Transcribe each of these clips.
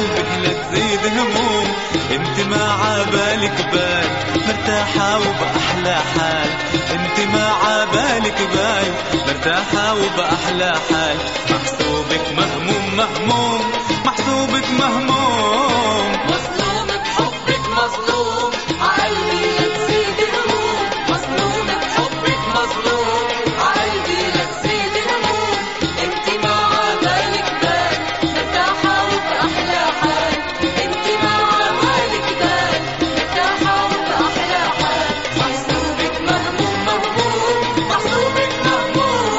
قلبك لا تزيد هموم، انت ما عبالك بال مرتاحة وبأحلى حال، انت ما عبالك بال مرتاحة وبأحلى حال. محسوبك مهموم مهموم، محسوبك مهموم، مظلوم بحبك مظلوم، عقلبي لا تزيد هموم، مظلوم بحبك مظلوم، عقلبي لا تزيد هموم، انت ما عبالك بال مرتاحة وبأحلى حال، انت ما عبالك بال مرتاحة وبأحلى حال. محسوبك مهموم مهموم، محسوبك مهموم.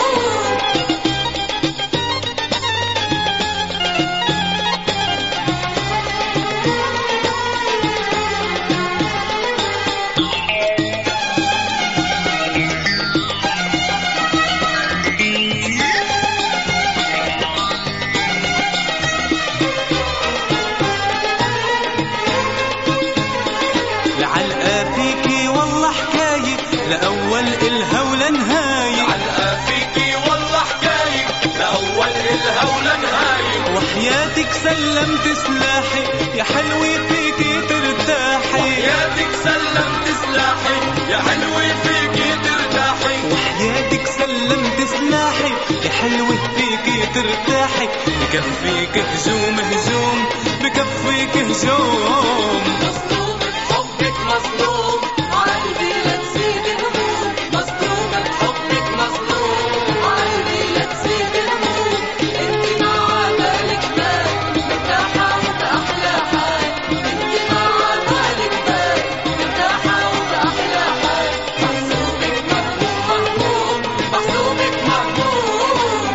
العلقة فيكي والله حكاية لأول إلها ولا نهاية، علقة فيكي والله حكاية لأول إلها ولا نهاية، وحياتك سلمت سلاحي يا حلوة فيكي ترتاحي، وحياتك سلمت سلاحي يا حلوة فيكي ترتاحي، وحياتك سلمت سلاحي يا حلوة فيكي ترتاحي. بكفيك هجوم هجوم، بكفيك هجوم، مظلوم بحبك مظلوم، عقلبي لا تزيد هموم، مظلوم بحبك مظلوم، عقلبي لا تزيد هموم، انت ما عبالك بال مرتاحة وبأحلى حال، انت ما عبالك بال مرتاحة وبأحلى حال. محسوبك مهموم مهموم، محسوبك مهموم.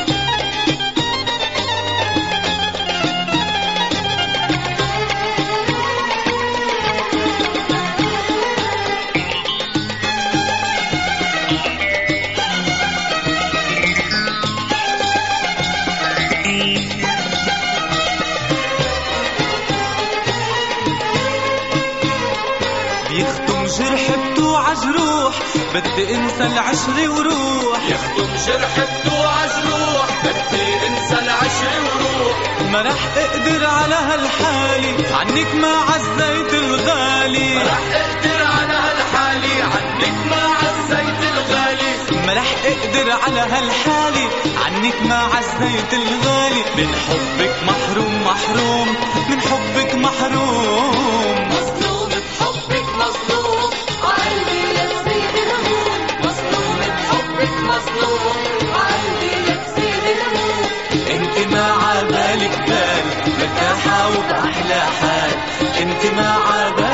بيختم جرح بتوع جروح، بدي انسى العشر وروح، يخدم جرح بتوع جروح، بدي انسى العشر وروح، ما رح اقدر على هالحالي عنك ما عزيت الغالي، ما رح اقدر على هالحالي عنك ما عزيت الغالي، ما رح اقدر على هالحالي عنك ما عزيت الغالي. من حبك محروم محروم، من حبك محروم، مظلوم بحبك مظلوم، عقلبي لا تزيد هموم، مظلوم بحبك مظلوم، عقلبي لا تزيد هموم، انت ما عبالك بال مرتاحة وبأحلى حال، انت ما عبالك